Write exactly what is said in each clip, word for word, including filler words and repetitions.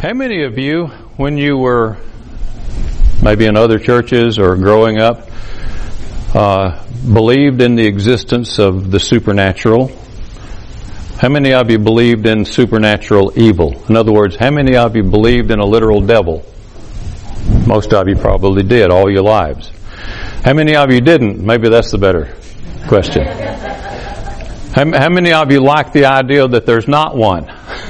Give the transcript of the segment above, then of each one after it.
How many of you, when you were maybe in other churches or growing up, uh, believed in the existence of the supernatural? How many of you believed in supernatural evil? In other words, how many of you believed in a literal devil? Most of you probably did all your lives. How many of you didn't? Maybe that's the better question. How, how many of you like the idea that there's not one?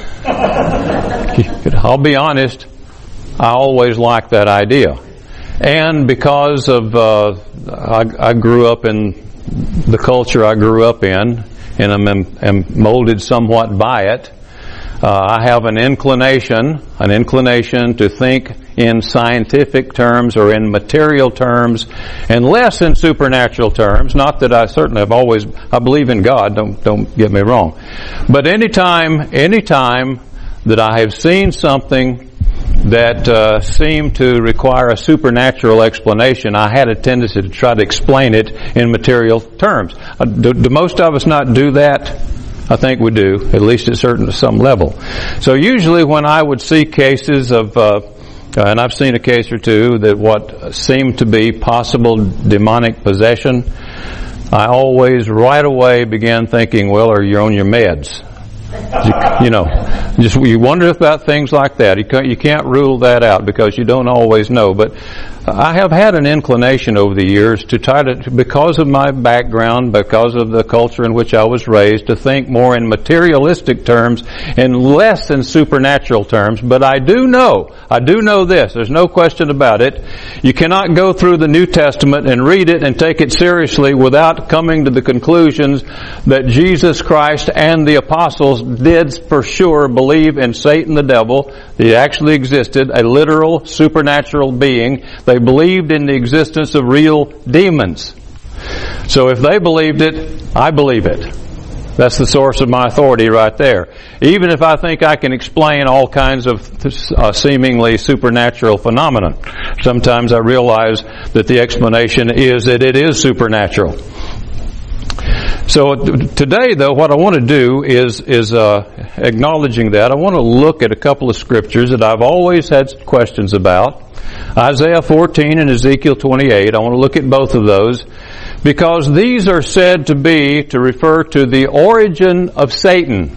I'll be honest, I always liked that idea. And because of, uh, I, I grew up in the culture I grew up in, and I'm, am molded somewhat by it, uh, I have an inclination, an inclination to think in scientific terms or in material terms and less in supernatural terms. Not that I certainly have always, I believe in God, don't, don't get me wrong. But anytime, anytime that I have seen something that uh, seemed to require a supernatural explanation, I had a tendency to try to explain it in material terms. Uh, do, do most of us not do that? I think we do, at least at certain some level. So usually when I would see cases of, uh, and I've seen a case or two that what seemed to be possible demonic possession, I always right away began thinking, well, are you on your meds? You, you know, just you wonder about things like that. You can't, you can't rule that out because you don't always know. But I have had an inclination over the years to try to, because of my background, because of the culture in which I was raised, to think more in materialistic terms and less in supernatural terms. But I do know, I do know this, there's no question about it. You cannot go through the New Testament and read it and take it seriously without coming to the conclusions that Jesus Christ and the apostles did for sure believe in Satan the devil. He actually existed, a literal supernatural being. They believed in the existence of real demons. So if they believed it, I believe it. That's the source of my authority right there. Even if I think I can explain all kinds of uh, seemingly supernatural phenomena, sometimes I realize that the explanation is that it is supernatural. So today, though, what I want to do is is uh, acknowledging that, I want to look at a couple of scriptures that I've always had questions about. Isaiah fourteen and Ezekiel twenty-eight. I want to look at both of those because these are said to be, to refer to the origin of Satan,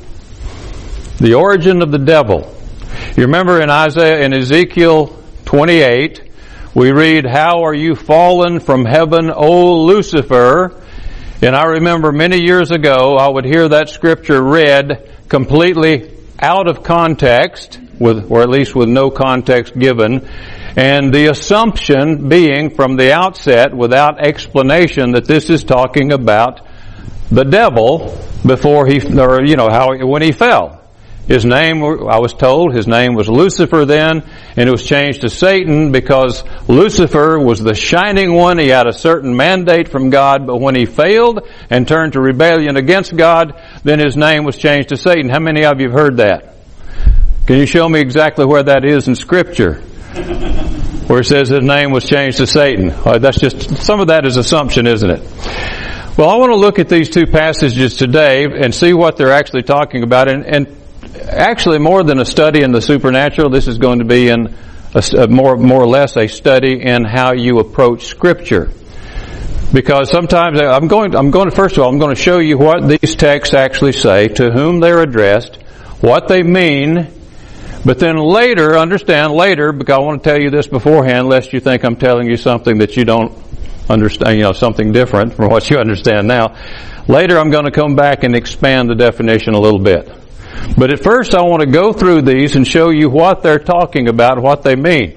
the origin of the devil. You remember in Isaiah and Ezekiel twenty-eight, we read, "How are you fallen from heaven, O Lucifer?" And I remember many years ago, I would hear that scripture read completely out of context, with, or at least with no context given, and the assumption being from the outset, without explanation, that this is talking about the devil before he, or you know, how when he fell. His name, I was told, his name was Lucifer then, and it was changed to Satan because Lucifer was the shining one. He had a certain mandate from God, but when he failed and turned to rebellion against God, then his name was changed to Satan. How many of you have heard that? Can you show me exactly where that is in Scripture? Where it says his name was changed to Satan. Well, that's just, some of that is assumption, isn't it? Well, I want to look at these two passages today and see what they're actually talking about, and, and actually, more than a study in the supernatural, this is going to be in a, a more, more or less a study in how you approach Scripture. Because sometimes I'm going, I'm going to, first of all, I'm going to show you what these texts actually say, to whom they're addressed, what they mean, but then later, understand later, because I want to tell you this beforehand, lest you think I'm telling you something that you don't understand, you know, something different from what you understand now. Later, I'm going to come back and expand the definition a little bit. But at first I want to go through these and show you what they're talking about, what they mean.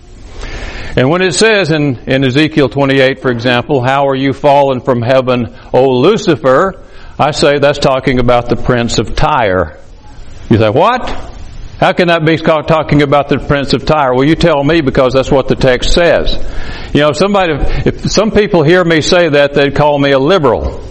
And when it says in, in Ezekiel twenty-eight, for example, "How are you fallen from heaven, O Lucifer?" I say that's talking about the prince of Tyre. You say, what? How can that be talking about the prince of Tyre? Well, you tell me, because that's what the text says. You know, if somebody, if some people hear me say that, they'd call me a liberal.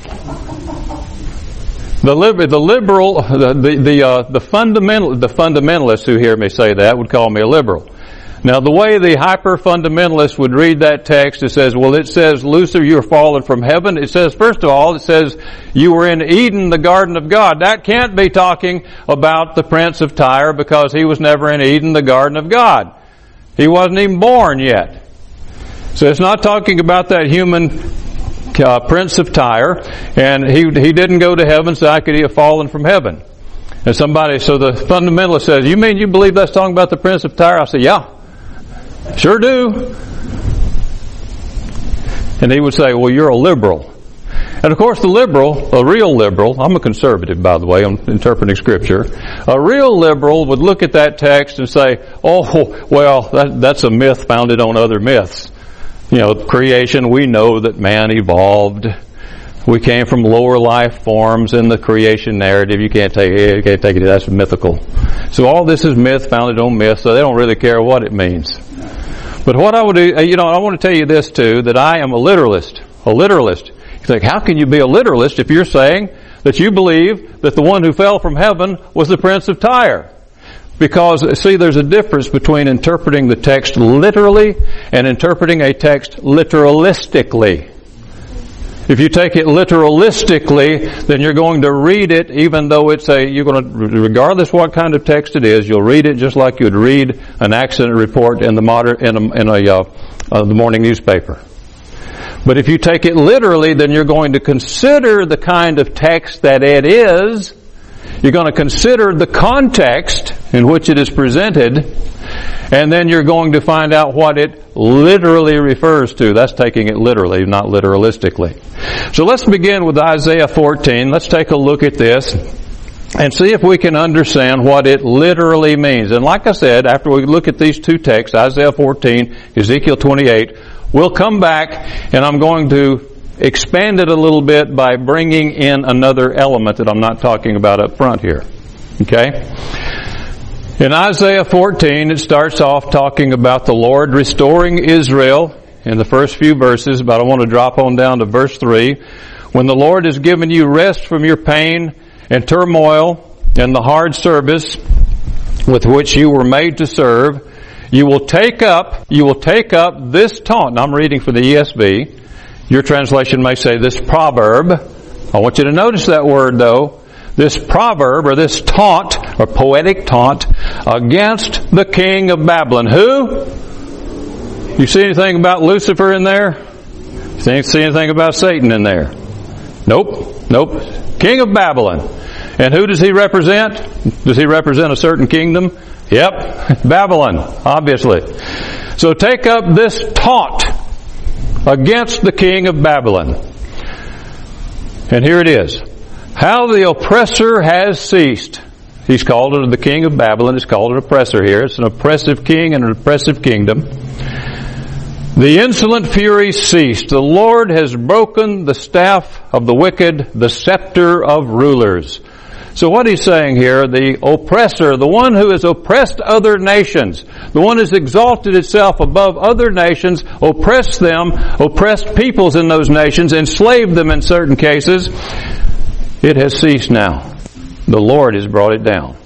The, liber, the liberal, the the the, uh, the fundamental, the fundamentalists who hear me say that would call me a liberal. Now, the way the hyper-fundamentalist would read that text, it says, well, it says, Lucifer, you are fallen from heaven. It says, first of all, it says, you were in Eden, the garden of God. That can't be talking about the prince of Tyre, because he was never in Eden, the garden of God. He wasn't even born yet. So it's not talking about that human uh, prince of Tyre, and he he didn't go to heaven, so how could he have fallen from heaven? And somebody, so the fundamentalist says, you mean you believe that's talking about the prince of Tyre? I say, yeah, sure do. And he would say, well, you're a liberal. And of course the liberal, a real liberal, I'm a conservative by the way, I'm interpreting Scripture, a real liberal would look at that text and say, oh, well, that, that's a myth founded on other myths. You know, creation, we know that man evolved. We came from lower life forms in the creation narrative. You can't take it, you can't take it, that's mythical. So all this is myth founded on myth, so they don't really care what it means. But what I would do, you know, I want to tell you this too, that I am a literalist. A literalist. You think, how can you be a literalist if you're saying that you believe that the one who fell from heaven was the prince of Tyre? Because, see, there's a difference between interpreting the text literally and interpreting a text literalistically. If you take it literalistically, then you're going to read it even though it's a, you're going to, regardless what kind of text it is, you'll read it just like you'd read an accident report in the modern, in a, in a uh, uh, the morning newspaper. But if you take it literally, then you're going to consider the kind of text that it is. You're going to consider the context in which it is presented, and then you're going to find out what it literally refers to. That's taking it literally, not literalistically. So let's begin with Isaiah fourteen. Let's take a look at this and see if we can understand what it literally means. And like I said, after we look at these two texts, Isaiah fourteen, Ezekiel twenty-eight, we'll come back and I'm going to expand it a little bit by bringing in another element that I'm not talking about up front here. Okay? In Isaiah fourteen, it starts off talking about the Lord restoring Israel in the first few verses, but I want to drop on down to verse three. When the Lord has given you rest from your pain and turmoil and the hard service with which you were made to serve, you will take up, you will take up this taunt. And I'm reading from the E S V. Your translation may say this proverb. I want you to notice that word though. This proverb or this taunt or poetic taunt against the king of Babylon. Who? You see anything about Lucifer in there? See, see anything about Satan in there? Nope. Nope. King of Babylon. And who does he represent? Does he represent a certain kingdom? Yep. Babylon, obviously. So take up this taunt against the king of Babylon. And here it is. How the oppressor has ceased. He's called it the king of Babylon. He's called an oppressor here. It's an oppressive king and an oppressive kingdom. The insolent fury ceased. The Lord has broken the staff of the wicked, the scepter of rulers. So what he's saying here, the oppressor, the one who has oppressed other nations, the one who has exalted itself above other nations, oppressed them, oppressed peoples in those nations, enslaved them in certain cases, it has ceased now. The Lord has brought it down.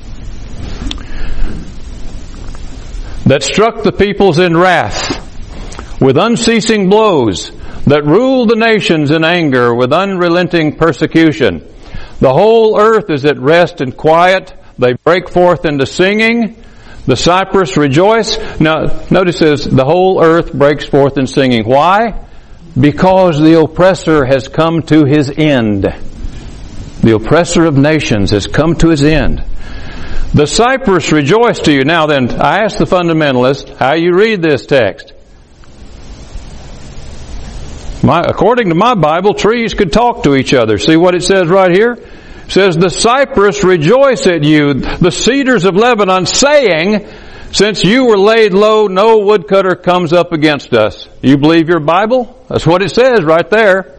That struck the peoples in wrath with unceasing blows, that ruled the nations in anger with unrelenting persecution. The whole earth is at rest and quiet. They break forth into singing. The cypress rejoice. Now, notice this, the whole earth breaks forth in singing. Why? Because the oppressor has come to his end. The oppressor of nations has come to his end. The cypress rejoice to you. Now then, I ask the fundamentalist how you read this text. My, according to my Bible, trees could talk to each other. See what it says right here? It says, the cypress rejoice at you, the cedars of Lebanon, saying, since you were laid low, no woodcutter comes up against us. You believe your Bible? That's what it says right there.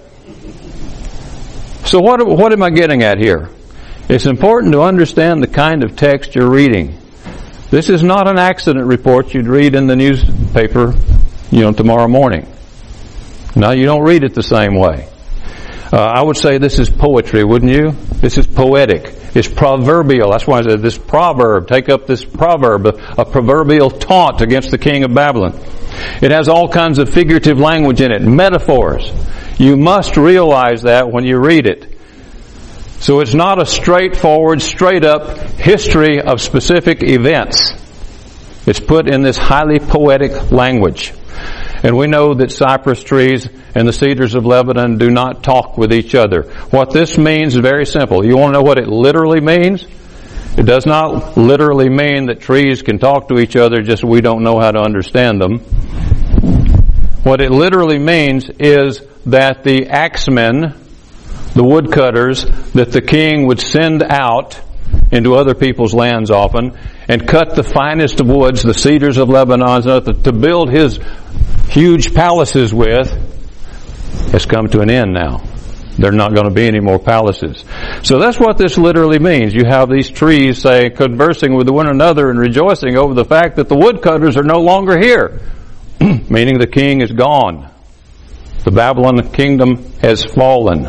So what, what am I getting at here? It's important to understand the kind of text you're reading. This is not an accident report you'd read in the newspaper, you know, tomorrow morning. No, you don't read it the same way. Uh, I would say this is poetry, wouldn't you? This is poetic. It's proverbial. That's why I said this proverb. Take up this proverb, a, a proverbial taunt against the king of Babylon. It has all kinds of figurative language in it, metaphors. You must realize that when you read it. So it's not a straightforward, straight-up history of specific events. It's put in this highly poetic language. And we know that cypress trees and the cedars of Lebanon do not talk with each other. What this means is very simple. You want to know what it literally means? It does not literally mean that trees can talk to each other, just we don't know how to understand them. What it literally means is that the axemen, the woodcutters, that the king would send out into other people's lands often and cut the finest of woods, the cedars of Lebanon, to build his huge palaces with, has come to an end now. There are not going to be any more palaces. So that's what this literally means. You have these trees, say, conversing with one another and rejoicing over the fact that the woodcutters are no longer here, meaning the king is gone. The Babylon kingdom has fallen.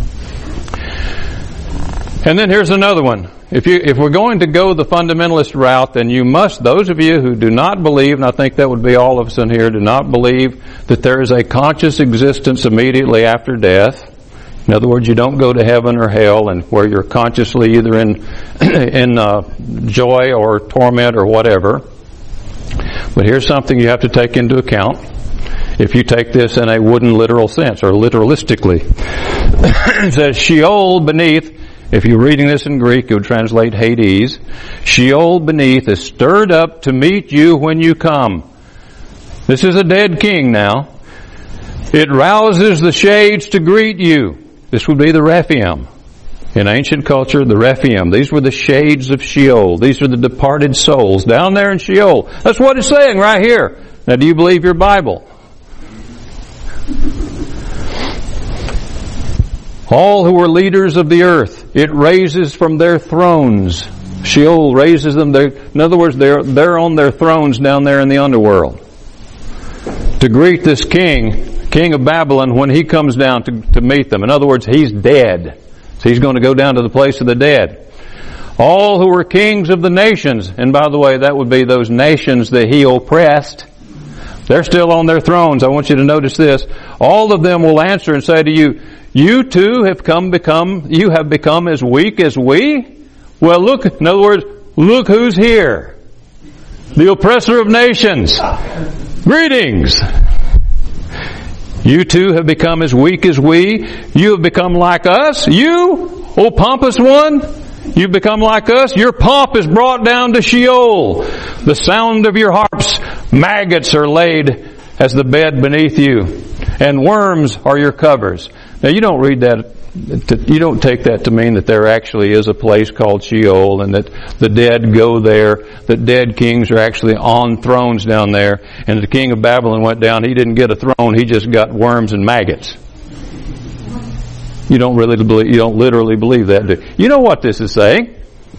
And then here's another one. If you, if we're going to go the fundamentalist route, then you must, those of you who do not believe, and I think that would be all of us in here, do not believe that there is a conscious existence immediately after death. In other words, you don't go to heaven or hell and where you're consciously either in, in uh, joy or torment or whatever. But here's something you have to take into account. If you take this in a wooden literal sense, or literalistically. It says, Sheol beneath, if you're reading this in Greek, it would translate Hades. Sheol beneath is stirred up to meet you when you come. This is a dead king now. It rouses the shades to greet you. This would be the Rephaim. In ancient culture, the Rephaim. These were the shades of Sheol. These are the departed souls down there in Sheol. That's what it's saying right here. Now, do you believe your Bible? All who are leaders of the earth, it raises from their thrones. Sheol raises them. In other words, they're, they're on their thrones down there in the underworld. To greet this king, king of Babylon, when he comes down to, to meet them. In other words, he's dead. So he's going to go down to the place of the dead. All who are kings of the nations, and by the way, that would be those nations that he oppressed, they're still on their thrones. I want you to notice this. All of them will answer and say to you, you too have come become, you have become as weak as we? Well, look, in other words, look who's here. The oppressor of nations. Greetings. You too have become as weak as we. You have become like us. You, O pompous one, you've become like us. Your pomp is brought down to Sheol. The sound of your harps, maggots are laid as the bed beneath you, and worms are your covers. Now you don't read that, you don't take that to mean that there actually is a place called Sheol and that the dead go there, that dead kings are actually on thrones down there, and the king of Babylon went down, he didn't get a throne, he just got worms and maggots. You don't really believe, you don't literally believe that, do you? You know what this is saying?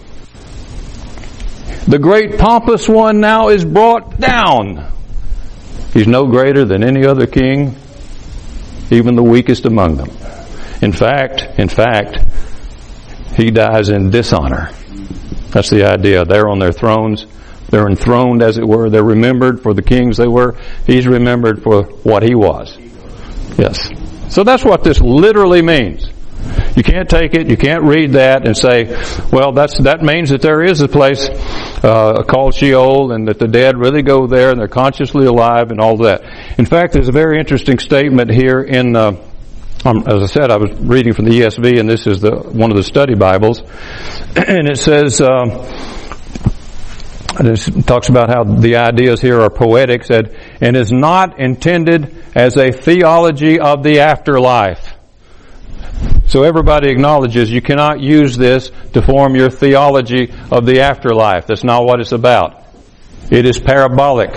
The great pompous one now is brought down. He's no greater than any other king, even the weakest among them. In fact, in fact, he dies in dishonor. That's the idea. They're on their thrones. They're enthroned, as it were. They're remembered for the kings they were. He's remembered for what he was. Yes. So that's what this literally means. You can't take it, you can't read that and say, well, that's that means that there is a place uh, called Sheol and that the dead really go there and they're consciously alive and all that. In fact, there's a very interesting statement here in, uh, um, as I said, I was reading from the E S V, and this is the one of the study Bibles, and it says, um, it talks about how the ideas here are poetic, said, and is not intended as a theology of the afterlife. So everybody acknowledges you cannot use this to form your theology of the afterlife. That's not what it's about. It is parabolic.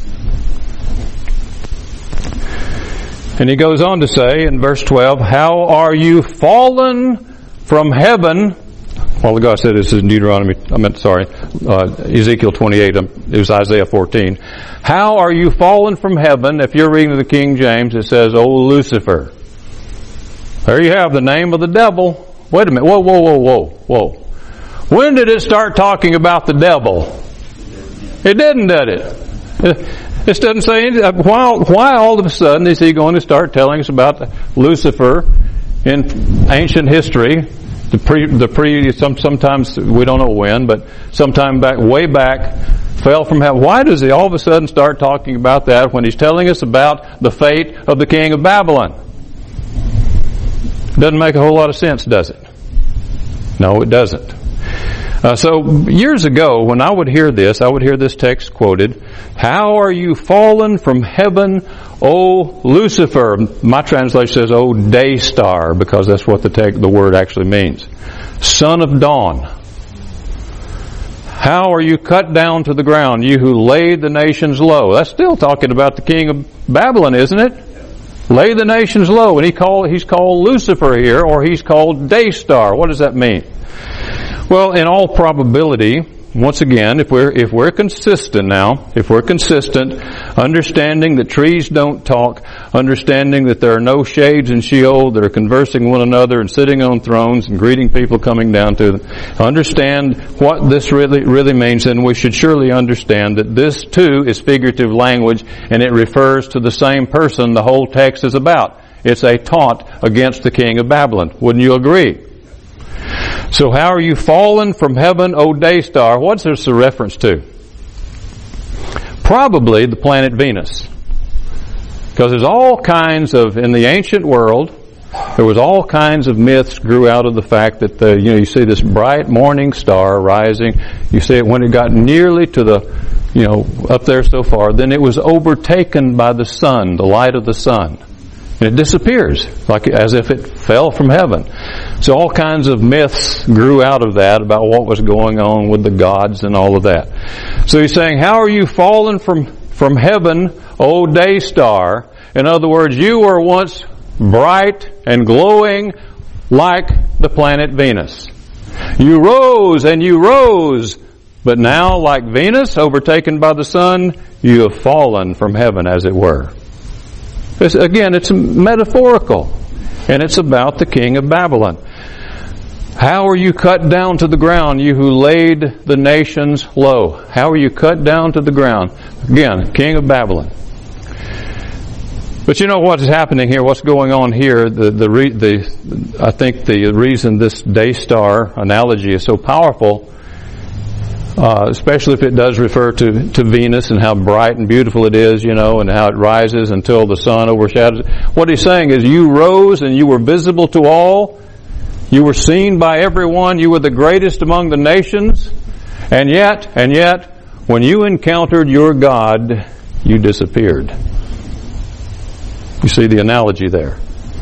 And he goes on to say in verse twelve, how are you fallen from heaven? Well, ago I said this is in Deuteronomy, I meant, sorry, uh, Ezekiel twenty-eight, it was Isaiah fourteen. How are you fallen from heaven? If you're reading the King James, it says, O Lucifer. There you have the name of the devil. Wait a minute. Whoa, whoa, whoa, whoa, whoa. When did it start talking about the devil? It didn't, did it? This doesn't say anything. Why, why all of a sudden is he going to start telling us about Lucifer in ancient history? The pre, the pre, some, sometimes we don't know when, but sometime back, way back, fell from heaven. Why does he all of a sudden start talking about that when he's telling us about the fate of the king of Babylon? Doesn't make a whole lot of sense, does it? No, it doesn't. Uh, so years ago, when I would hear this, I would hear this text quoted, "How are you fallen from heaven, O Lucifer?" My translation says, "O day star," because that's what the text, the word actually means. "Son of dawn. How are you cut down to the ground, you who laid the nations low?" That's still talking about the king of Babylon, isn't it? Lay the nations low. And he call, he's called Lucifer here, or he's called day star. What does that mean? Well, in all probability, once again, if we're, if we're consistent now, if we're consistent, understanding that trees don't talk, understanding that there are no shades in Sheol that are conversing with one another and sitting on thrones and greeting people coming down to them, understand what this really, really means, then we should surely understand that this too is figurative language and it refers to the same person the whole text is about. It's a taunt against the king of Babylon. Wouldn't you agree? So how are you fallen from heaven, O day star? What's this a reference to? Probably the planet Venus. Because there's all kinds of, in the ancient world, there was all kinds of myths grew out of the fact that the, you know, you see this bright morning star rising. You see it when it got nearly to the, you know, up there so far, then it was overtaken by the sun, the light of the sun. And it disappears, like as if it fell from heaven. So all kinds of myths grew out of that about what was going on with the gods and all of that. So he's saying, how are you fallen from, from heaven, O day star? In other words, you were once bright and glowing like the planet Venus. You rose and you rose, but now like Venus, overtaken by the sun, you have fallen from heaven, as it were. It's, again, it's metaphorical, and it's about the king of Babylon. How are you cut down to the ground, you who laid the nations low? How are you cut down to the ground? Again, king of Babylon. But you know what's happening here, what's going on here, the, the, re, the, I think the reason this day star analogy is so powerful, Uh, especially if it does refer to, to Venus and how bright and beautiful it is, you know, and how it rises until the sun overshadows it. What he's saying is you rose and you were visible to all. You were seen by everyone. You were the greatest among the nations. And yet, and yet, when you encountered your God, you disappeared. You see the analogy there.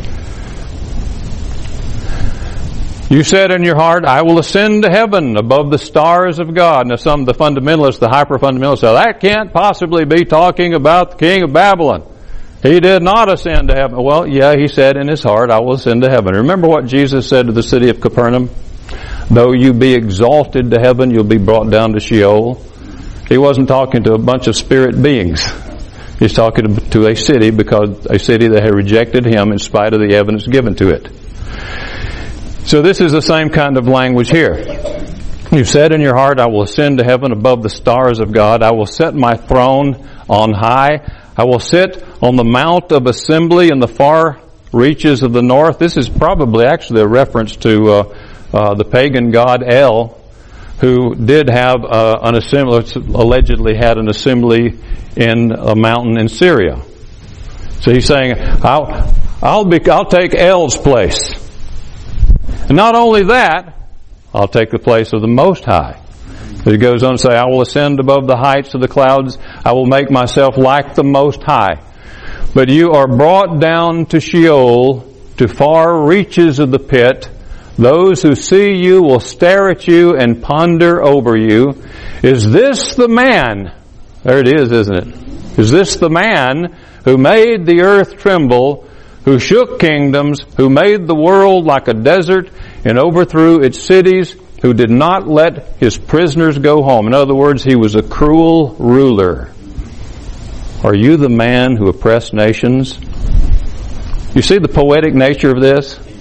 You said in your heart, I will ascend to heaven above the stars of God. Now some of the fundamentalists, the hyper-fundamentalists say, that can't possibly be talking about the king of Babylon. He did not ascend to heaven. Well, yeah, he said in his heart, I will ascend to heaven. Remember what Jesus said to the city of Capernaum? Though you be exalted to heaven, you'll be brought down to Sheol. He wasn't talking to a bunch of spirit beings. He's talking to a city, because a city that had rejected him in spite of the evidence given to it. So this is the same kind of language here. You said in your heart, I will ascend to heaven above the stars of God. I will set my throne on high. I will sit on the mount of assembly in the far reaches of the north. This is probably actually a reference to uh, uh, the pagan god El, who did have uh, an assembly, allegedly had an assembly in a mountain in Syria. So he's saying, I'll, I'll be, I'll take El's place. And not only that, I'll take the place of the Most High. He goes on to say, I will ascend above the heights of the clouds. I will make myself like the Most High. But you are brought down to Sheol, to far reaches of the pit. Those who see you will stare at you and ponder over you. Is this the man? There it is, isn't it? Is this the man who made the earth tremble, who shook kingdoms, who made the world like a desert and overthrew its cities, who did not let his prisoners go home? In other words, he was a cruel ruler. Are you the man who oppressed nations? You see the poetic nature of this?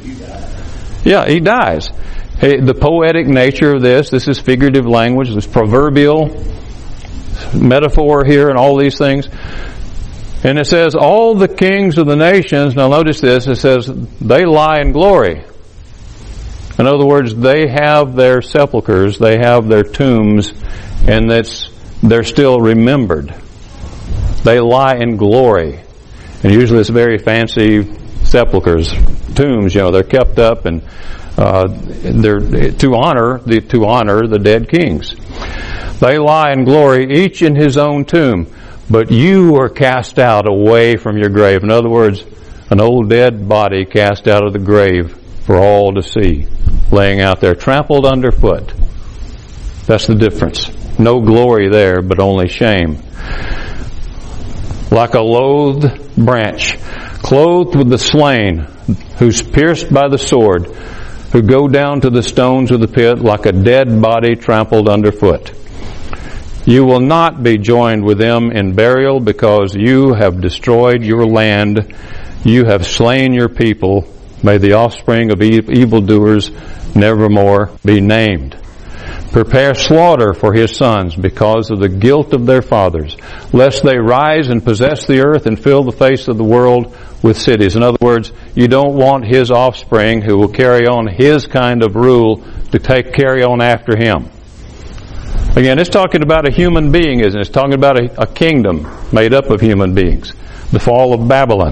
Yeah, he dies. Hey, the poetic nature of this, this is figurative language, this proverbial metaphor here and all these things. And it says, all the kings of the nations, now notice this, it says, they lie in glory. In other words, they have their sepulchres, they have their tombs, and that's, they're still remembered. They lie in glory. And usually it's very fancy sepulchres, tombs, you know, they're kept up and uh, they're to honor the to honor the dead kings. They lie in glory, each in his own tomb, but you are cast out away from your grave. In other words, an old dead body cast out of the grave for all to see, laying out there, trampled underfoot. That's the difference. No glory there, but only shame. Like a loathed branch, clothed with the slain, who's pierced by the sword, who go down to the stones of the pit like a dead body trampled underfoot. You will not be joined with them in burial, because you have destroyed your land. You have slain your people. May the offspring of evildoers nevermore be named. Prepare slaughter for his sons because of the guilt of their fathers, lest they rise and possess the earth and fill the face of the world with cities. In other words, you don't want his offspring who will carry on his kind of rule to take carry on after him. Again, it's talking about a human being, isn't it? It's talking about a, a kingdom made up of human beings. The fall of Babylon.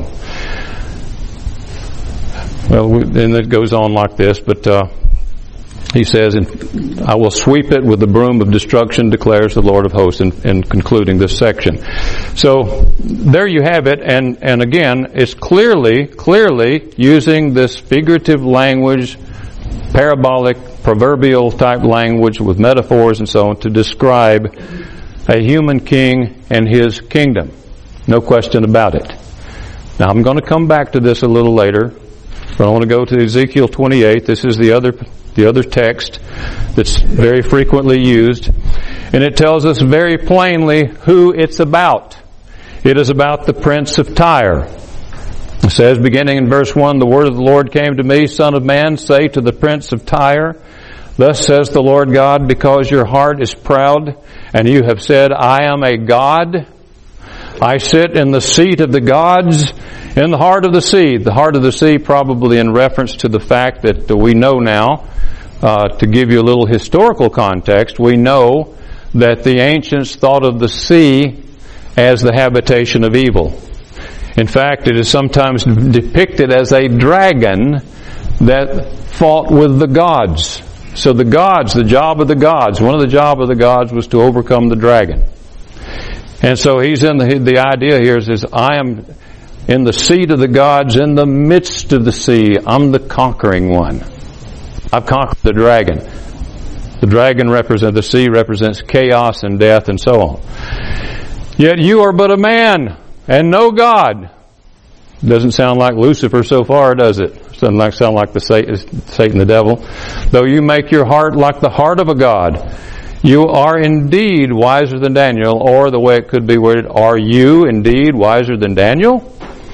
Well, we, and it goes on like this, but uh, he says, I will sweep it with the broom of destruction, declares the Lord of hosts, in, in concluding this section. So, there you have it, and, and again, it's clearly, clearly using this figurative language, parabolic, proverbial type language with metaphors and so on to describe a human king and his kingdom. No question about it. Now I'm going to come back to this a little later, but I want to go to Ezekiel twenty-eight. This is the other the other text that's very frequently used, and it tells us very plainly who it's about. It is about the prince of Tyre. It says, beginning in verse one, the word of the Lord came to me, Son of man, say to the prince of Tyre, thus says the Lord God, because your heart is proud, and you have said, I am a god. I sit in the seat of the gods, in the heart of the sea. The heart of the sea probably in reference to the fact that we know now, uh, to give you a little historical context, we know that the ancients thought of the sea as the habitation of evil. In fact, it is sometimes depicted as a dragon that fought with the gods. So the gods, the job of the gods, one of the job of the gods was to overcome the dragon. And so he's in the, the idea here is, is I am in the seat of the gods, in the midst of the sea. I'm the conquering one. I've conquered the dragon. The dragon represents, the sea represents chaos and death and so on. Yet you are but a man and no God. Doesn't sound like Lucifer so far, does it? Doesn't like, sound like the Satan, Satan the devil. Though you make your heart like the heart of a God, you are indeed wiser than Daniel, or the way it could be worded, are you indeed wiser than Daniel?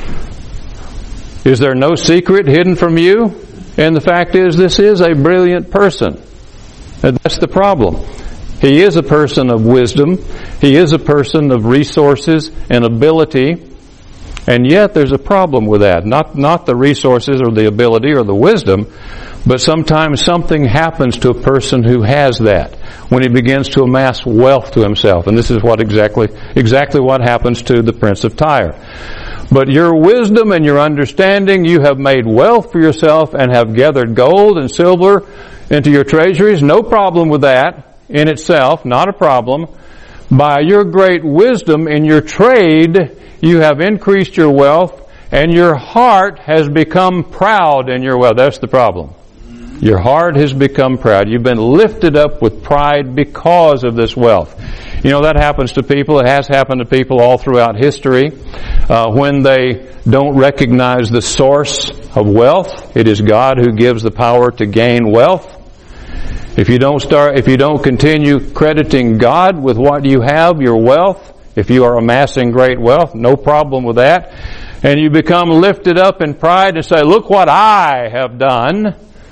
Is there no secret hidden from you? And the fact is, this is a brilliant person. And that's the problem. He is a person of wisdom. He is a person of resources and ability. And yet there's a problem with that. Not, not the resources or the ability or the wisdom, but sometimes something happens to a person who has that when he begins to amass wealth to himself. And this is what exactly, exactly what happens to the prince of Tyre. But your wisdom and your understanding, you have made wealth for yourself and have gathered gold and silver into your treasuries. No problem with that in itself, not a problem. By your great wisdom in your trade, you have increased your wealth, and your heart has become proud in your wealth. That's the problem. Your heart has become proud. You've been lifted up with pride because of this wealth. You know, that happens to people. It has happened to people all throughout history. Uh, when they don't recognize the source of wealth, it is God who gives the power to gain wealth. If you don't start, if you don't continue crediting God with what you have, your wealth, if you are amassing great wealth, no problem with that. And you become lifted up in pride and say, look what I have done.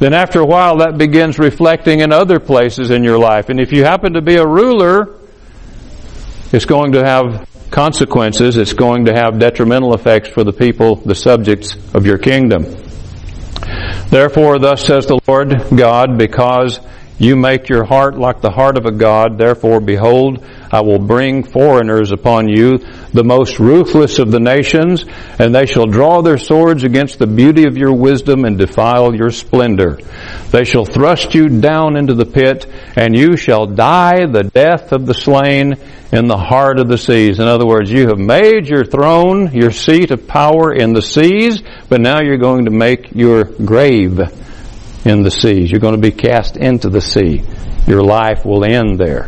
then after a while that begins reflecting in other places in your life. And if you happen to be a ruler, it's going to have consequences. It's going to have detrimental effects for the people, the subjects of your kingdom. Therefore, thus says the Lord God, because you make your heart like the heart of a god, therefore, behold, I will bring foreigners upon you, the most ruthless of the nations, and they shall draw their swords against the beauty of your wisdom and defile your splendor. They shall thrust you down into the pit, and you shall die the death of the slain in the heart of the seas. In other words, you have made your throne, your seat of power in the seas, but now you're going to make your grave in the seas. You're going to be cast into the sea. Your life will end there.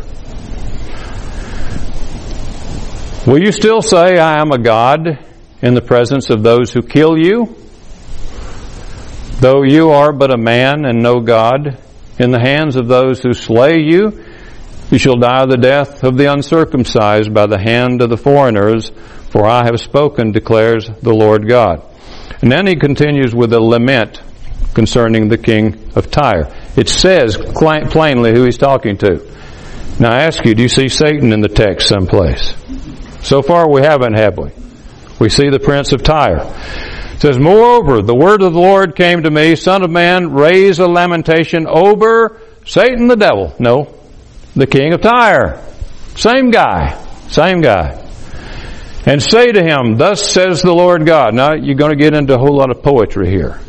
Will you still say, I am a god in the presence of those who kill you? Though you are but a man and no God, in the hands of those who slay you, you shall die the death of the uncircumcised by the hand of the foreigners, for I have spoken, declares the Lord God. And then he continues with a lament concerning the king of Tyre. It says plainly who he's talking to. Now I ask you, do you see Satan in the text someplace? So far we haven't, have we? We see the prince of Tyre. It says, moreover, the word of the Lord came to me, Son of man, raise a lamentation over Satan the devil. No, the king of Tyre. Same guy. Same guy. And say to him, thus says the Lord God. Now you're going to get into a whole lot of poetry here.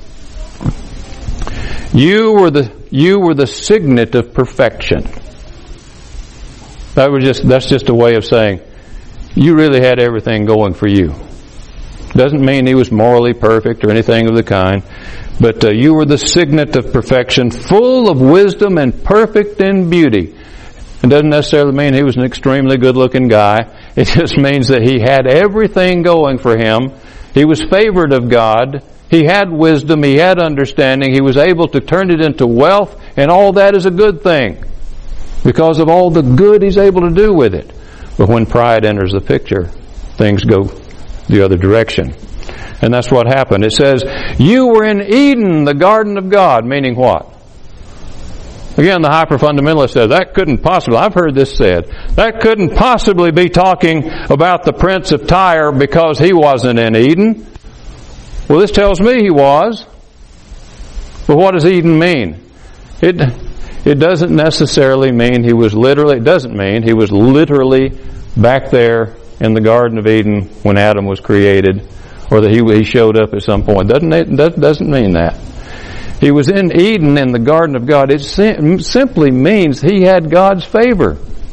You were the you were the signet of perfection. That was just that's just a way of saying you really had everything going for you. Doesn't mean he was morally perfect or anything of the kind, but uh, you were the signet of perfection, full of wisdom and perfect in beauty. It doesn't necessarily mean he was an extremely good-looking guy. It just means that he had everything going for him. He was favored of God. He had wisdom. He had understanding. He was able to turn it into wealth, and all that is a good thing because of all the good he's able to do with it. But when pride enters the picture, things go the other direction. And that's what happened. It says, you were in Eden, the garden of God, meaning what? Again, the hyper-fundamentalist says, that couldn't possibly, I've heard this said, that couldn't possibly be talking about the prince of Tyre because he wasn't in Eden. Well, this tells me he was. But what does Eden mean? It it doesn't necessarily mean he was literally, it doesn't mean he was literally back there in the Garden of Eden when Adam was created, or that he, he showed up at some point. Doesn't it doesn't mean that. He was in Eden in the Garden of God. It sim- simply means he had God's favor.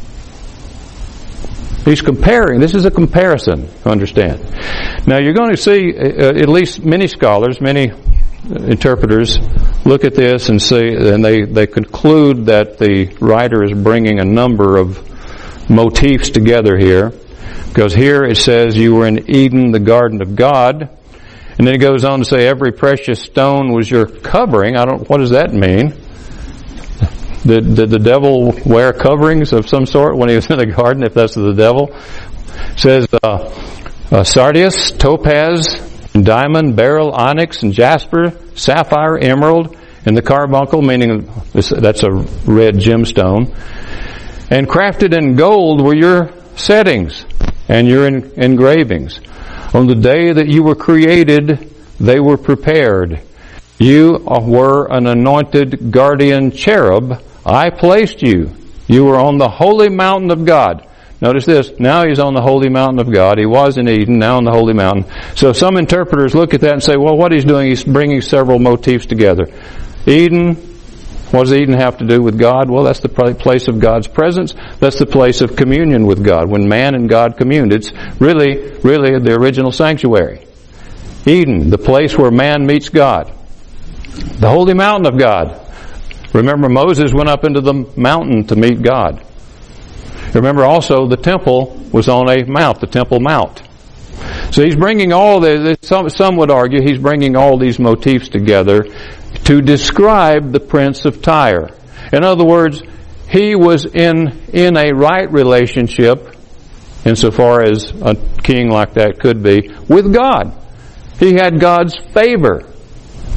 He's comparing. This is a comparison, understand. Now you're going to see, uh, at least many scholars, many interpreters look at this and see, and they, they conclude that the writer is bringing a number of motifs together here. Because here it says you were in Eden, the garden of God. And then it goes on to say every precious stone was your covering. I don't, what does that mean? Did, did the devil wear coverings of some sort when he was in the garden, if that's the devil? It says uh, uh, sardius, topaz, and diamond, beryl, onyx, and jasper, sapphire, emerald, and the carbuncle, meaning this, that's a red gemstone. And crafted in gold were your settings and your en- engravings. On the day that you were created, they were prepared. You were an anointed guardian cherub. I placed you. You were on the holy mountain of God. Notice this. Now he's on the holy mountain of God. He was in Eden, now on the holy mountain. So some interpreters look at that and say, well, what he's doing, he's bringing several motifs together. Eden, what does Eden have to do with God? Well, that's the place of God's presence. That's the place of communion with God. When man and God communed, it's really, really the original sanctuary. Eden, the place where man meets God. The holy mountain of God. Remember, Moses went up into the mountain to meet God. Remember also, the temple was on a mount, the Temple Mount. So he's bringing all the, some, some would argue, he's bringing all these motifs together to describe the prince of Tyre. In other words, he was in, in a right relationship, insofar as a king like that could be, with God. He had God's favor.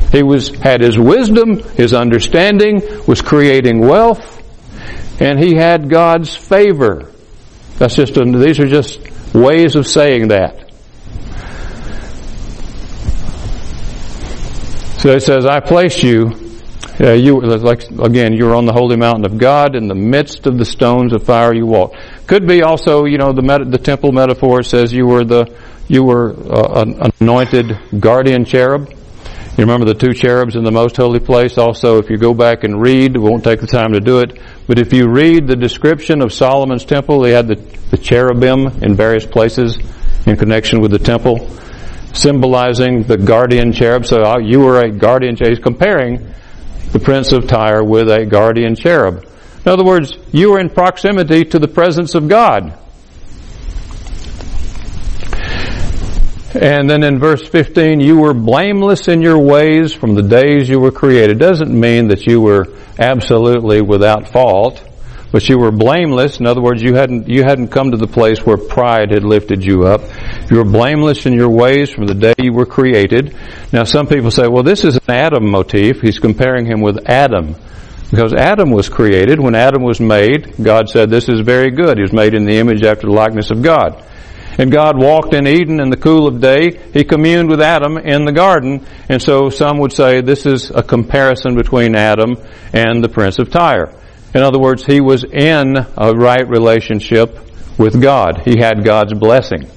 He was had his wisdom, his understanding, was creating wealth, and he had God's favor. That's just a, these are just ways of saying that. So it says, I placed you, uh, you like again, you're on the holy mountain of God, in the midst of the stones of fire you walk. Could be also, you know, the meta, the temple metaphor says you were the you were uh, an anointed guardian cherub. You remember the two cherubs in the most holy place? Also, if you go back and read, we won't take the time to do it, but if you read the description of Solomon's temple, they had the, the cherubim in various places in connection with the temple, symbolizing the guardian cherub. So you were a guardian cherub. He's comparing the prince of Tyre with a guardian cherub. In other words, you were in proximity to the presence of God. And then in verse fifteen, you were blameless in your ways from the days you were created. Doesn't mean that you were absolutely without fault, but you were blameless. In other words, you hadn't you hadn't come to the place where pride had lifted you up. You were blameless in your ways from the day you were created. Now, some people say, well, this is an Adam motif. He's comparing him with Adam. Because Adam was created. When Adam was made, God said, this is very good. He was made in the image after the likeness of God. And God walked in Eden in the cool of day. He communed with Adam in the garden. And so some would say this is a comparison between Adam and the Prince of Tyre. In other words, he was in a right relationship with God. He had God's blessing.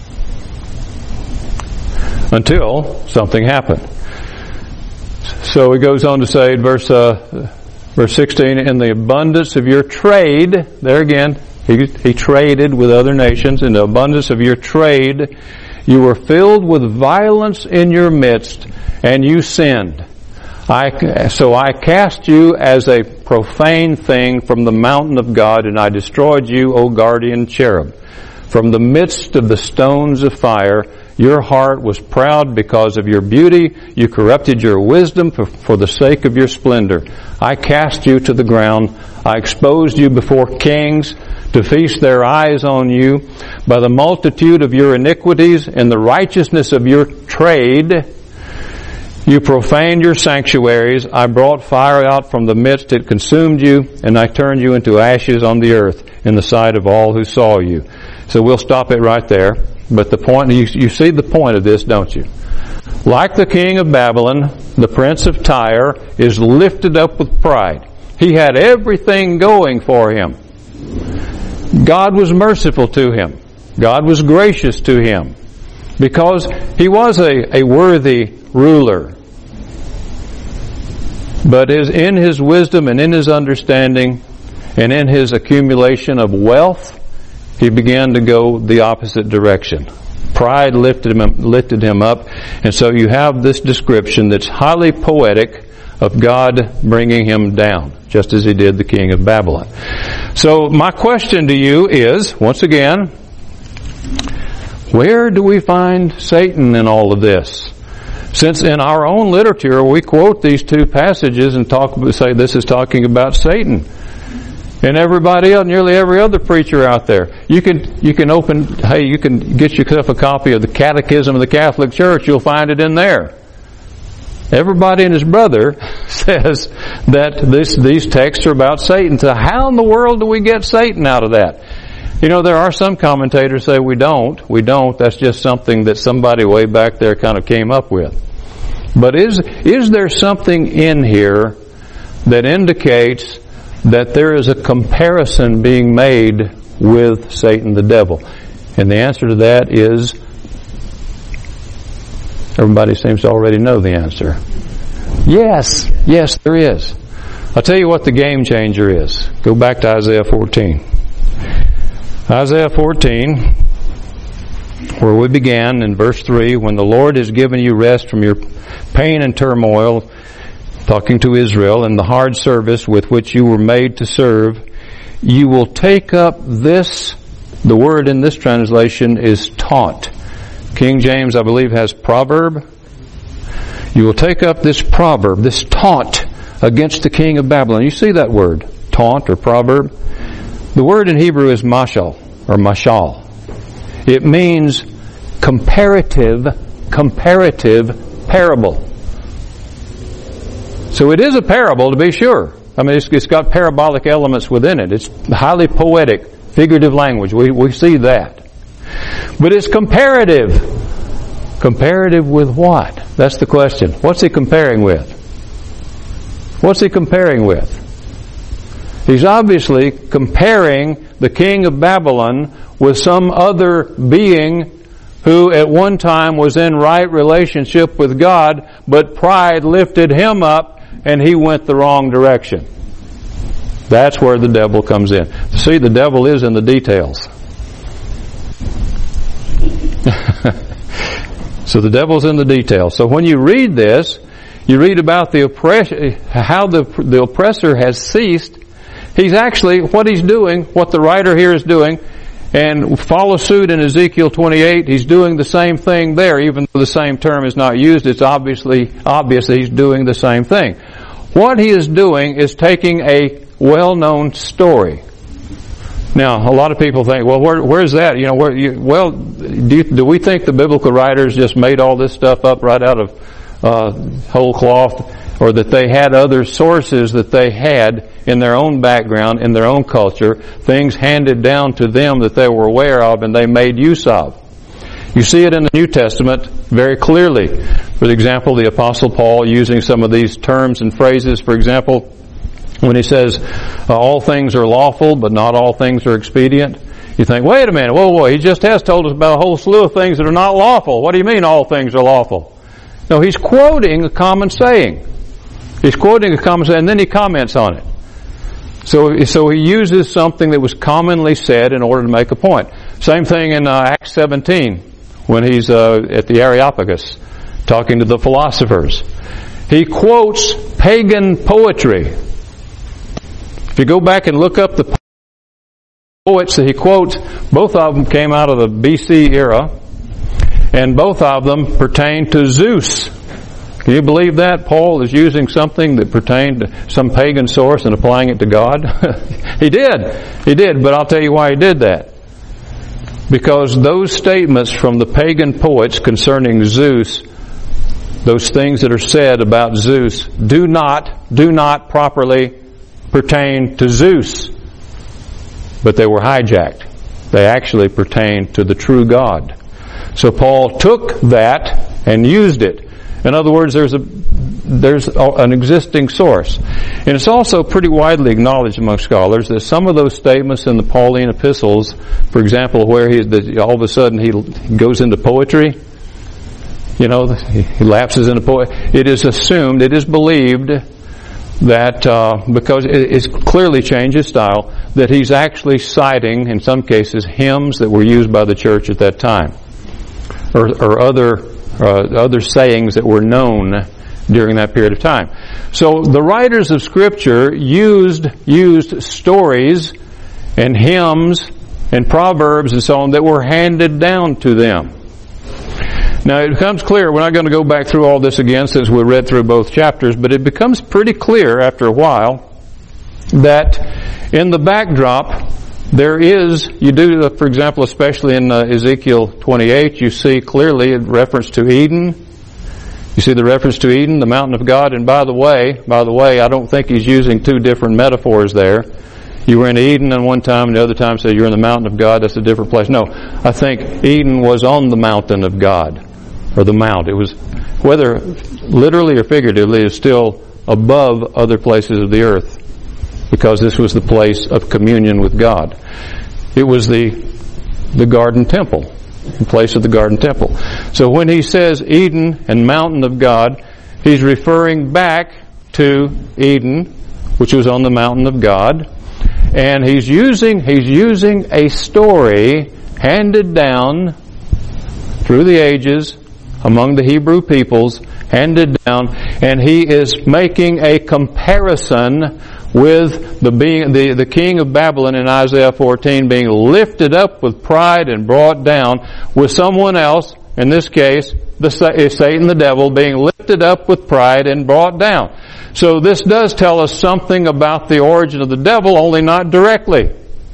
Until something happened. So he goes on to say in verse, uh, verse sixteen, in the abundance of your trade, there again, He, he traded with other nations. In the abundance of your trade, you were filled with violence in your midst, and you sinned. I, so I cast you as a profane thing from the mountain of God, and I destroyed you, O guardian cherub. From the midst of the stones of fire, your heart was proud because of your beauty. You corrupted your wisdom for, for the sake of your splendor. I cast you to the ground. I exposed you before kings to feast their eyes on you. By the multitude of your iniquities and the righteousness of your trade, you profaned your sanctuaries. I brought fire out from the midst. It consumed you, and I turned you into ashes on the earth in the sight of all who saw you. So we'll stop it right there. But the point, you, you see the point of this, don't you? Like the king of Babylon, the prince of Tyre is lifted up with pride. He had everything going for him. God was merciful to him. God was gracious to him. Because he was a, a worthy ruler. But is in his wisdom and in his understanding and in his accumulation of wealth, he began to go the opposite direction. Pride lifted him, lifted him up. And so you have this description that's highly poetic of God bringing him down, just as he did the king of Babylon. So my question to you is, once again, where do we find Satan in all of this? Since in our own literature we quote these two passages and talk, say this is talking about Satan. And everybody else, nearly every other preacher out there. You can, you can open, hey, you can get yourself a copy of the Catechism of the Catholic Church. You'll find it in there. Everybody and his brother says that this, these texts are about Satan. So how in the world do we get Satan out of that? You know, there are some commentators say we don't. We don't. That's just something that somebody way back there kind of came up with. But is, is there something in here that indicates that there is a comparison being made with Satan the devil? And the answer to that is, everybody seems to already know the answer. Yes, yes there is. I'll tell you what the game changer is. Go back to Isaiah fourteen. Isaiah fourteen, where we began in verse three, when the Lord has given you rest from your pain and turmoil, talking to Israel, and the hard service with which you were made to serve, you will take up this, the word in this translation is taunt. King James, I believe, has proverb. You will take up this proverb, this taunt against the king of Babylon. You see that word, taunt or proverb? The word in Hebrew is mashal or mashal. It means comparative, comparative parable. So it is a parable, to be sure. I mean, it's, it's got parabolic elements within it. It's highly poetic, figurative language. We, we see that. But it's comparative. Comparative with what? That's the question. What's he comparing with? What's he comparing with? He's obviously comparing the king of Babylon with some other being who at one time was in right relationship with God, but pride lifted him up and he went the wrong direction. That's where the devil comes in. See, the devil is in the details. So the devil's in the details. So when you read this, you read about the oppression, how the, the oppressor has ceased. He's actually, what he's doing, what the writer here is doing, and follow suit in Ezekiel twenty-eight, he's doing the same thing there, even though the same term is not used. It's obviously obvious that he's doing the same thing. What he is doing is taking a well-known story. Now, a lot of people think, well, where, where's that? You know, where? You, well, do, you, do we think the biblical writers just made all this stuff up right out of uh, whole cloth, or that they had other sources that they had in their own background, in their own culture, things handed down to them that they were aware of and they made use of? You see it in the New Testament very clearly. For example, the Apostle Paul using some of these terms and phrases. For example, when he says, uh, all things are lawful, but not all things are expedient. You think, wait a minute, whoa, whoa, he just has told us about a whole slew of things that are not lawful. What do you mean all things are lawful? No, he's quoting a common saying. He's quoting a common saying, and then he comments on it. So, so he uses something that was commonly said in order to make a point. Same thing in uh, Acts seventeen, when he's uh, at the Areopagus, talking to the philosophers. He quotes pagan poetry. If you go back and look up the poets that he quotes, both of them came out of the B C era, and both of them pertain to Zeus. Can you believe that? Paul is using something that pertained to some pagan source and applying it to God? He did. He did, but I'll tell you why he did that. Because those statements from the pagan poets concerning Zeus, those things that are said about Zeus, do not, do not properly pertain to Zeus, but they were hijacked. They actually pertain to the true God. So Paul took that and used it. In other words, there's a there's an existing source. And it's also pretty widely acknowledged among scholars that some of those statements in the Pauline epistles, for example, where he all of a sudden he goes into poetry, you know, he lapses into poetry, it is assumed, it is believed that uh, because it, it's clearly changed his style, that he's actually citing, in some cases, hymns that were used by the church at that time, or, or other uh, other sayings that were known during that period of time. So the writers of Scripture used used stories and hymns and proverbs and so on that were handed down to them. Now it becomes clear, we're not going to go back through all this again since we read through both chapters, but it becomes pretty clear after a while that in the backdrop there is, you do, for example, especially in uh, Ezekiel twenty-eight, you see clearly a reference to Eden. You see the reference to Eden, the mountain of God, and by the way, by the way, I don't think he's using two different metaphors there. You were in Eden and one time, and the other time said you're in the mountain of God, that's a different place. No, I think Eden was on the mountain of God, or the mount. It was, whether literally or figuratively, is still above other places of the earth, because this was the place of communion with God. It was the the garden temple, the place of the garden temple. So when he says Eden and mountain of God, he's referring back to Eden, which was on the mountain of God, and he's using he's using a story handed down through the ages among the Hebrew peoples, handed down, and he is making a comparison with the being the, the king of Babylon in Isaiah fourteen being lifted up with pride and brought down, with someone else, in this case, the Satan the devil, being lifted up with pride and brought down. So this does tell us something about the origin of the devil, only not directly.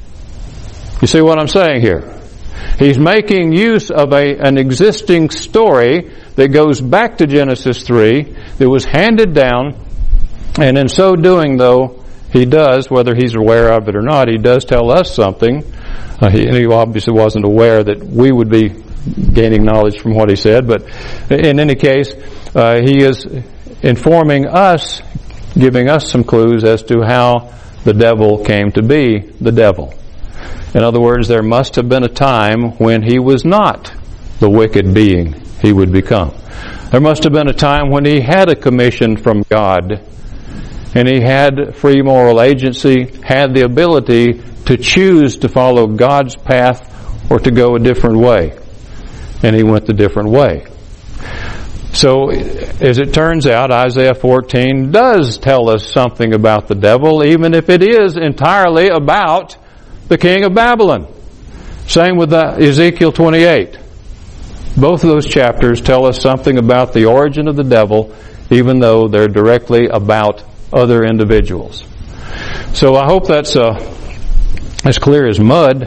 You see what I'm saying here? He's making use of a an existing story that goes back to Genesis three, that was handed down And in so doing, though, he does, whether he's aware of it or not, he does tell us something. Uh, he, he obviously wasn't aware that we would be gaining knowledge from what he said, but in any case, uh, he is informing us, giving us some clues as to how the devil came to be the devil. In other words, there must have been a time when he was not the wicked being he would become. There must have been a time when he had a commission from God, and he had free moral agency, had the ability to choose to follow God's path or to go a different way. And he went the different way. So, as it turns out, Isaiah fourteen does tell us something about the devil, even if it is entirely about the king of Babylon. Same with Ezekiel twenty-eight. Both of those chapters tell us something about the origin of the devil, even though they're directly about other individuals. So I hope that's uh, as clear as mud.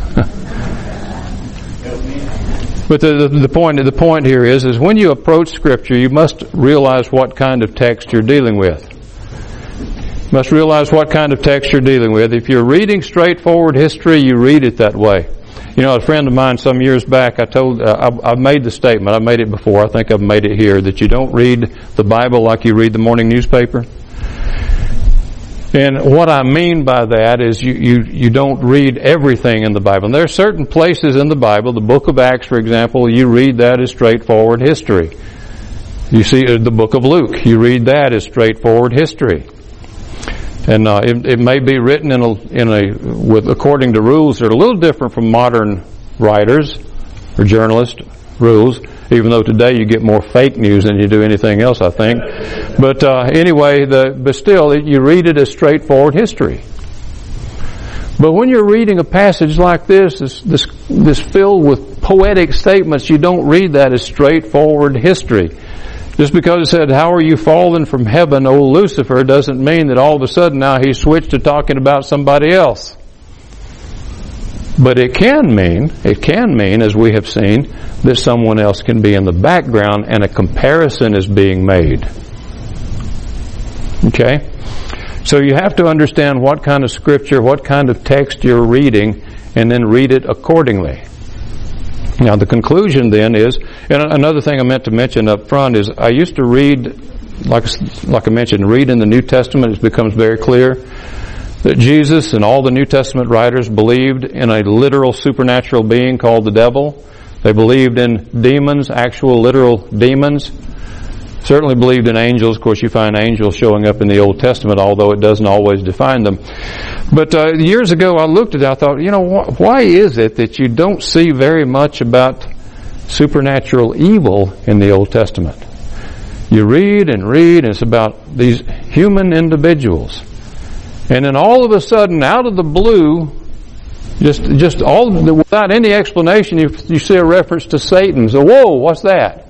But the, the, the point the point here is, is when you approach Scripture, you must realize what kind of text you're dealing with. You must realize what kind of text you're dealing with. If you're reading straightforward history, you read it that way. You know, a friend of mine some years back, I told, uh, I, I've made the statement, I've made it before, I think I've made it here, that you don't read the Bible like you read the morning newspaper. And what I mean by that is you, you, you don't read everything in the Bible. And there are certain places in the Bible, the book of Acts, for example, you read that as straightforward history. You see uh, the book of Luke, you read that as straightforward history. And uh, it, it may be written in a, in a with according to rules that are a little different from modern writers or journalist rules, even though today you get more fake news than you do anything else, I think. But uh, anyway, the, but still, you read it as straightforward history. But when you're reading a passage like this, this, this, this filled with poetic statements, you don't read that as straightforward history. Just because it said, "How are you fallen from heaven, O Lucifer," doesn't mean that all of a sudden now he switched to talking about somebody else. But it can mean, it can mean, as we have seen, that someone else can be in the background and a comparison is being made. Okay? So you have to understand what kind of scripture, what kind of text you're reading, and then read it accordingly. Now the conclusion then is, and another thing I meant to mention up front is, I used to read, like, like I mentioned, read in the New Testament, it becomes very clear that Jesus and all the New Testament writers believed in a literal supernatural being called the devil. They believed in demons, actual literal demons. Certainly believed in angels. Of course, you find angels showing up in the Old Testament, although it doesn't always define them. But uh, years ago, I looked at it, I thought, you know, wh- why is it that you don't see very much about supernatural evil in the Old Testament? You read and read, and it's about these human individuals. And then all of a sudden, out of the blue, just just all without any explanation, you, you see a reference to Satan. So, whoa, what's that?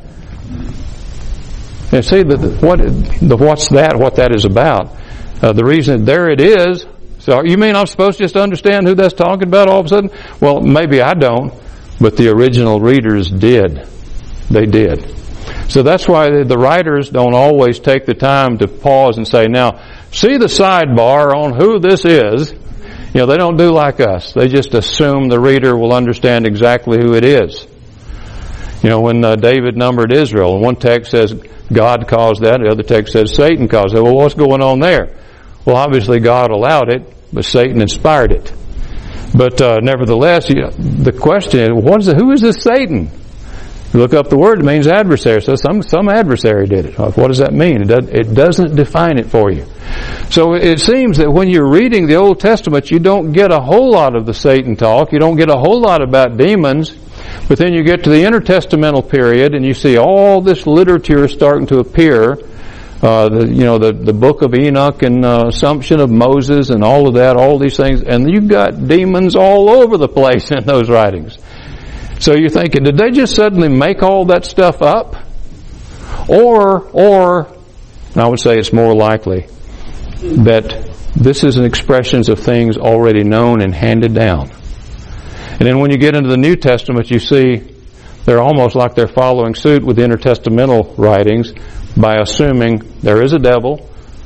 And see the, the what the what's that? What that is about? Uh, the reason there it is. So, you mean I'm supposed to just understand who that's talking about all of a sudden? Well, maybe I don't, but the original readers did. They did. So that's why the writers don't always take the time to pause and say, now, see the sidebar on who this is. You know, they don't do like us. They just assume the reader will understand exactly who it is. You know, when uh, David numbered Israel, and one text says God caused that, the other text says Satan caused that. Well, what's going on there? Well, obviously God allowed it, but Satan inspired it. But uh, nevertheless, you know, the question is, what is it, who is this Satan? You look up the word, it means adversary. So some some adversary did it. What does that mean? It doesn't, it doesn't define it for you. So it seems that when you're reading the Old Testament, you don't get a whole lot of the Satan talk. You don't get a whole lot about demons. But then you get to the intertestamental period, and you see all this literature starting to appear. Uh, the, you know, the, the book of Enoch and uh, Assumption of Moses and all of that, all these things. And you've got demons all over the place in those writings. So you're thinking, did they just suddenly make all that stuff up? Or, or, and I would say it's more likely that this is an expressions of things already known and handed down. And then when you get into the New Testament, you see they're almost like they're following suit with the intertestamental writings by assuming there is a devil,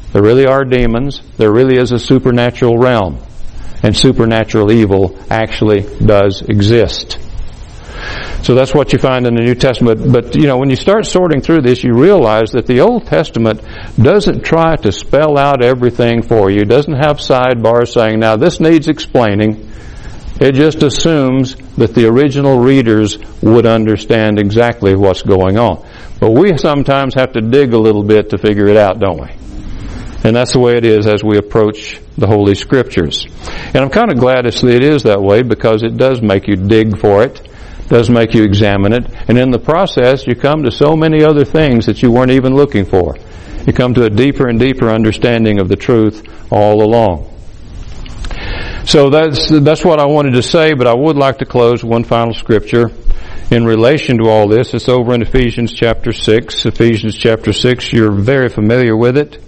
There really are demons. There really is a supernatural realm. And supernatural evil actually does exist. So that's what you find in the New Testament. But, you know, when you start sorting through this, you realize that the Old Testament doesn't try to spell out everything for you. It doesn't have sidebars saying, now this needs explaining. It just assumes that the original readers would understand exactly what's going on. But we sometimes have to dig a little bit to figure it out, don't we? And that's the way it is as we approach the Holy Scriptures. And I'm kind of glad it is that way, because it does make you dig for it, does make you examine it, and in the process you come to so many other things that you weren't even looking for. You come to a deeper and deeper understanding of the truth all along. So that's that's what I wanted to say, but I would like to close with one final scripture in relation to all this. It's over in Ephesians chapter six. Ephesians chapter six, you're very familiar with it.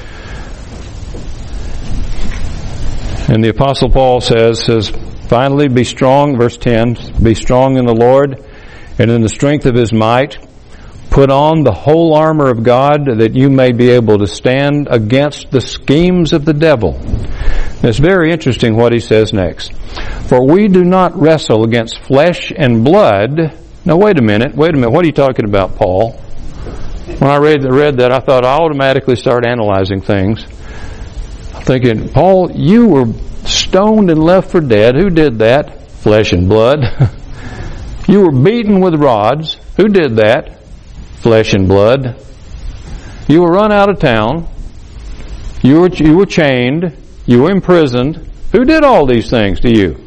And the Apostle Paul says, says, finally, be strong, verse ten, be strong in the Lord and in the strength of His might. Put on the whole armor of God that you may be able to stand against the schemes of the devil. It's very interesting what he says next. For we do not wrestle against flesh and blood. Now wait a minute, wait a minute, what are you talking about, Paul? When I read, read that, I thought I automatically started analyzing things. Thinking, Paul, you were stoned and left for dead. Who did that? Flesh and blood. You were beaten with rods. Who did that? Flesh and blood. You were run out of town. You were, you were chained. You were imprisoned. Who did all these things to you?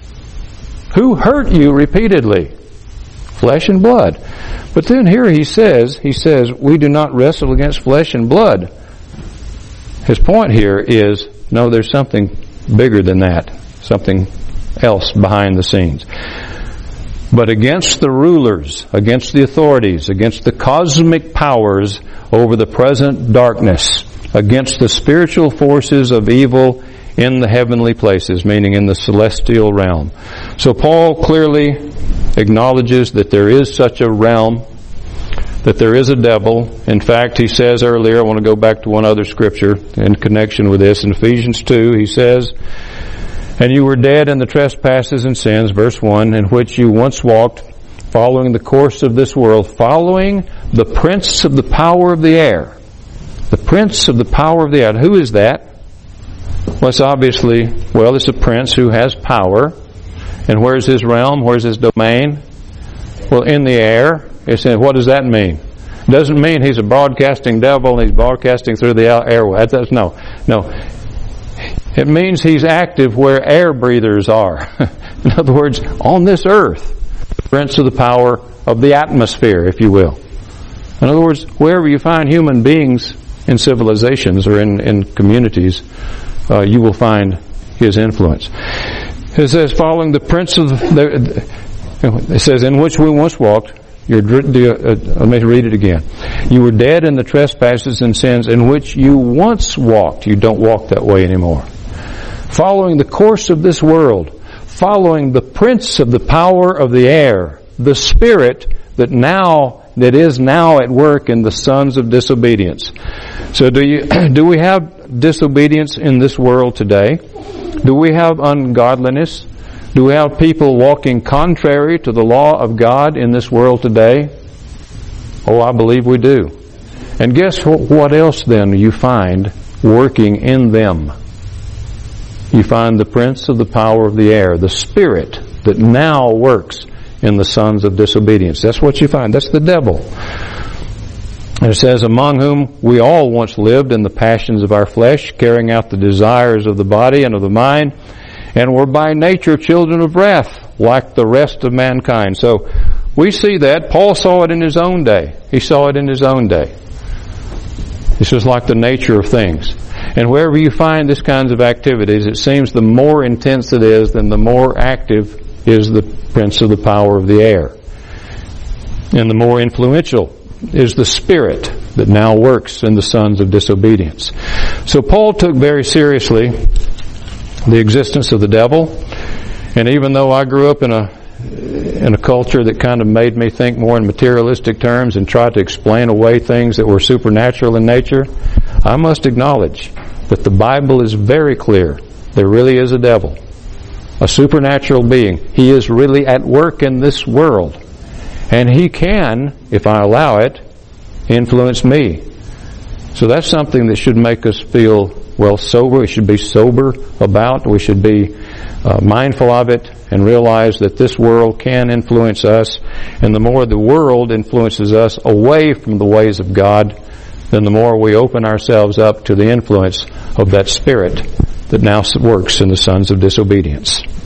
Who hurt you repeatedly? Flesh and blood. But then here he says, he says, we do not wrestle against flesh and blood. His point here is, no, there's something bigger than that, something else behind the scenes. But against the rulers, against the authorities, against the cosmic powers over the present darkness, against the spiritual forces of evil in the heavenly places, meaning in the celestial realm. So Paul clearly acknowledges that there is such a realm, that there is a devil. In fact, he says earlier, I want to go back to one other scripture in connection with this. In Ephesians two, he says, and you were dead in the trespasses and sins, verse one, in which you once walked, following the course of this world, following the prince of the power of the air. The prince of the power of the air. Who is that? Well, it's obviously, well, it's a prince who has power. And where's his realm? Where's his domain? Well, in the air. It's in, what does that mean? It doesn't mean he's a broadcasting devil and he's broadcasting through the airway. That's, no, no. It means he's active where air breathers are. In other words, on this earth, the prince of the power of the atmosphere, if you will. In other words, wherever you find human beings in civilizations or in, in communities, uh, you will find his influence. It says, following the prince of the, it says, in which we once walked. You're, uh, let me read it again. You were dead in the trespasses and sins in which you once walked. You don't walk that way anymore. Following the course of this world, following the prince of the power of the air, the spirit that now that is now at work in the sons of disobedience. So do you do we have disobedience in this world today? Do we have ungodliness? Do we have people walking contrary to the law of God in this world today? Oh, I believe we do. And guess what else then you find working in them? You find the prince of the power of the air, the spirit that now works in the sons of disobedience. That's what you find. That's the devil. And it says, among whom we all once lived in the passions of our flesh, carrying out the desires of the body and of the mind, and were by nature children of wrath, like the rest of mankind. So we see that. Paul saw it in his own day. He saw it in his own day. It's just like the nature of things. And wherever you find this kinds of activities, it seems the more intense it is, then the more active is the prince of the power of the air. And the more influential is the spirit that now works in the sons of disobedience. So Paul took very seriously the existence of the devil. And even though I grew up in a in a culture that kind of made me think more in materialistic terms and try to explain away things that were supernatural in nature, I must acknowledge that the Bible is very clear. There really is a devil, a supernatural being. He is really at work in this world. And he can, if I allow it, influence me. So that's something that should make us feel, well, sober. We should be sober about. We should be uh, mindful of it and realize that this world can influence us. And the more the world influences us away from the ways of God, then the more we open ourselves up to the influence of that spirit that now works in the sons of disobedience.